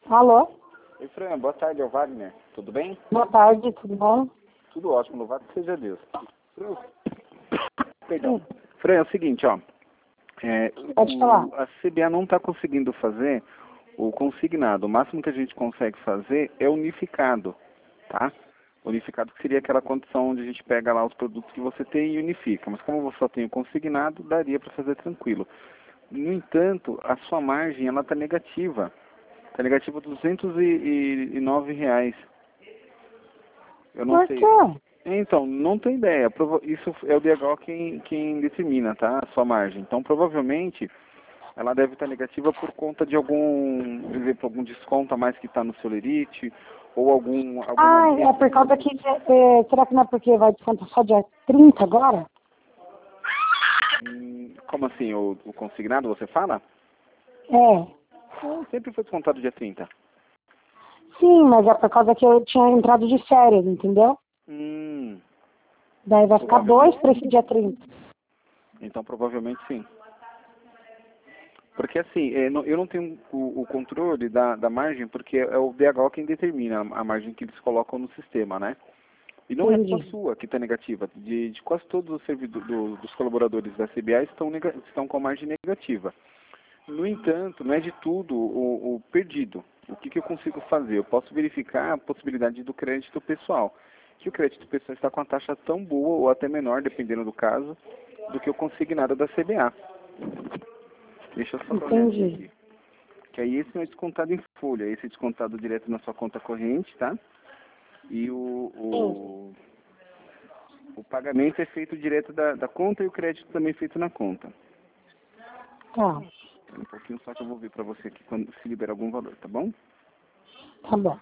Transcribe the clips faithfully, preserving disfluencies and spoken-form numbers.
Alô? Oi, Fran, boa tarde, é o Wagner. Tudo bem? Boa tarde, tudo bom? Tudo ótimo, louvado seja Deus. Fran, perdão. Sim, Fran, é o seguinte, ó. É, pode falar. o, a C B A não está conseguindo fazer o consignado. O máximo que a gente consegue fazer é unificado, tá? Unificado que seria aquela condição onde a gente pega lá os produtos que você tem e unifica. Mas como você só tem o consignado, daria para fazer tranquilo. No entanto, a sua margem ela está negativa. Está negativa duzentos e nove reais. Eu não Por sei. quê? Então, não tenho ideia. Prova- Isso é o D H O quem, quem determina, tá? A sua margem. Então, provavelmente, ela deve estar negativa por conta de algum, por exemplo, algum desconto a mais que está no seu lerite, ou algum, alguma Ah, é por causa que... é, será que não é porque vai descontar só dia trinta agora? Hum, como assim? O, o consignado, você fala? É. Não, sempre foi descontado dia trinta. Sim, mas é por causa que eu tinha entrado de férias, entendeu? Hum, Daí vai ficar dois provavelmente. para esse dia trinta. Então, provavelmente sim. Porque assim, é, não- eu não tenho o, o controle da, da margem, porque é o D H O quem determina a margem que eles colocam no sistema, né? E não é só a Entendi. sua que está negativa. De, de quase todos os servidores, do, dos colaboradores da C B A estão, nega, estão com a margem negativa. No entanto, não é de tudo o, o perdido. O que, que eu consigo fazer? Eu posso verificar a possibilidade do crédito pessoal. Que o crédito pessoal está com a taxa tão boa, ou até menor, dependendo do caso, do que o consignado da C B A. Deixa eu só dar uma olhadinha Entendi. aqui. Que aí esse é o descontado em folha, esse é descontado direto na sua conta corrente, tá? E o, Sim. o, o pagamento é feito direto da, da conta e o crédito também é feito na conta. Tá. Um pouquinho só que eu vou ver pra você aqui quando se liberar algum valor, tá bom? Tá bom.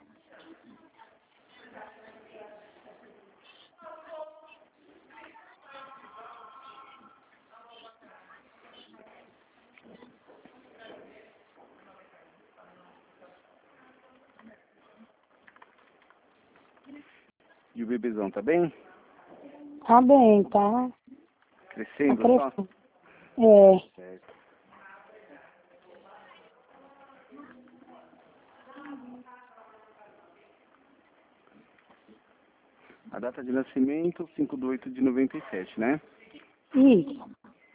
E o bebezão, tá bem? Tá bem, tá? Tá Crescendo só? crescendo. É. Certo. A data de nascimento, cinco de oito de noventa e sete, né? Isso.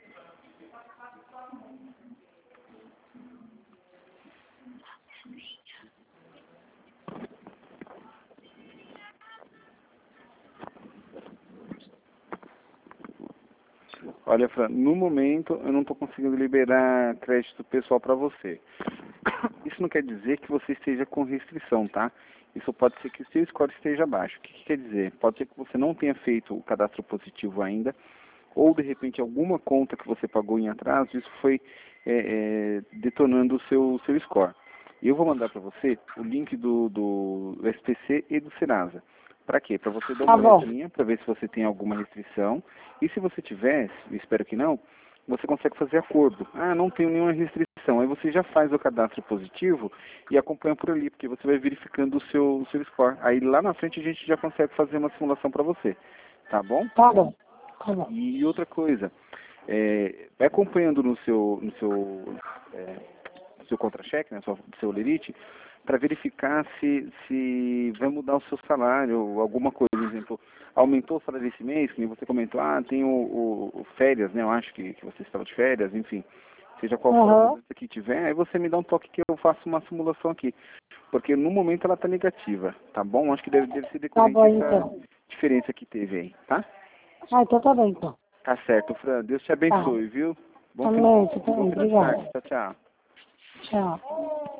Olha, Fran, no momento eu não estou conseguindo liberar crédito pessoal para você. Isso não quer dizer que você esteja com restrição, tá? Isso pode ser que o seu score esteja baixo. O que, que quer dizer? Pode ser que você não tenha feito o cadastro positivo ainda, ou de repente alguma conta que você pagou em atraso, isso foi é, é, detonando o seu, seu score. E eu vou mandar para você o link do, do S P C e do Serasa. Para quê? Para você dar Tá uma bom. olhadinha, para ver se você tem alguma restrição. E se você tiver, eu espero que não, você consegue fazer acordo. Ah, não tenho nenhuma restrição. Aí você já faz o cadastro positivo e acompanha por ali, porque você vai verificando o seu, o seu score. Aí lá na frente a gente já consegue fazer uma simulação para você. Tá bom? Tá bom. Tá bom. E outra coisa, é, vai acompanhando no seu, no seu, é, no seu contra-cheque, né, no seu lerite, para verificar se, se vai mudar o seu salário, ou alguma coisa, por exemplo, aumentou o salário desse mês, que nem você comentou, ah, tem o, o, o férias, né, eu acho que, que você estava de férias, enfim, seja qual for a Aham. mudança que tiver, aí você me dá um toque que eu faço uma simulação aqui, porque no momento ela está negativa, tá bom? Acho que deve, deve ser Tá decorrente bom, dessa então. diferença que teve aí, tá? Ah, então tá bem, então. Tá certo, Fran. Deus te Tá. abençoe, viu? Bom final, Também, você bom também. final de tarde. Obrigada. Tchau, tchau. Tchau.